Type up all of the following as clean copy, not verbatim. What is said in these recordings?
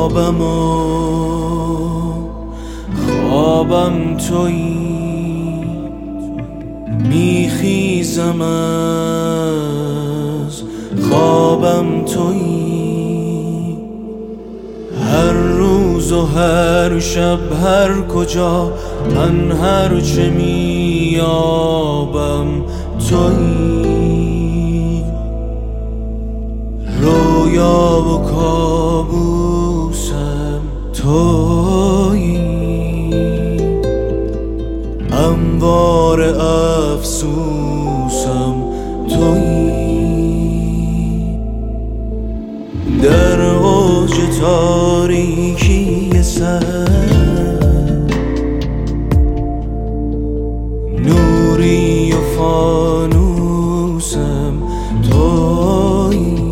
خوابم تویی، میخیزم از خوابم تویی. هر روز و هر شب هر کجا من هر چه میابم تویی. رویا و کابوسم تویی، انوار افسوسم تویی. در اوج تاریکی سر نوری و فانوسم تویی.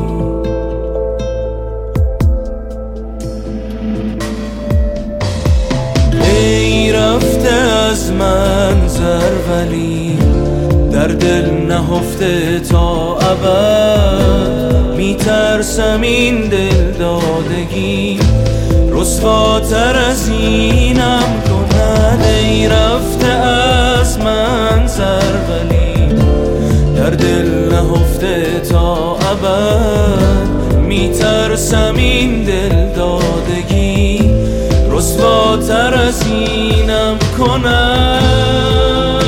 ای رفته از منظر ولی در دل نهفته تا ابد، میترسم این دل دادگی رسواتر از اینم کند. ای رفته از منظر ولی در دل نهفته تا ابد، میترسم این دل دادگی رسواتر از اینم کند.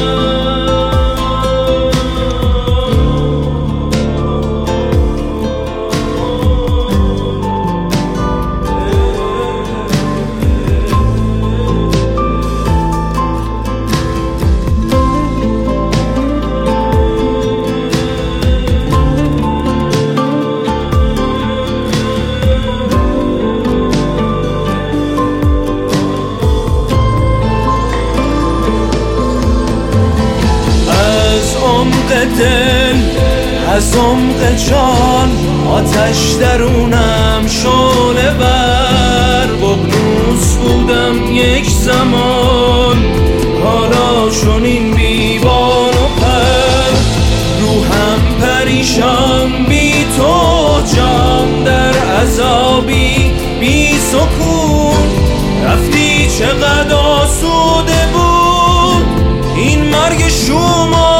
دل از عمق جان آتش درونم شعله بر. بغنوس بودم یک زمان، حالا چنین بیبان و پر. روحم پریشان بی تو، جان در عذابی بی سکون. رفتی چقدر آسوده بود این مرگ شما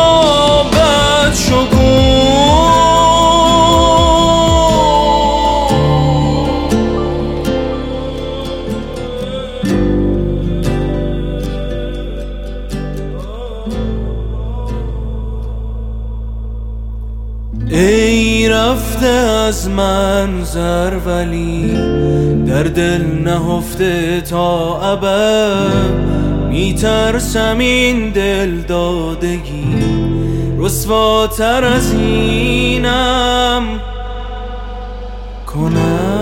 ای رفته از منظر ولی در دل نهفته تا ابد، میترسم این دل دادگی رسواتر از اینم کنم.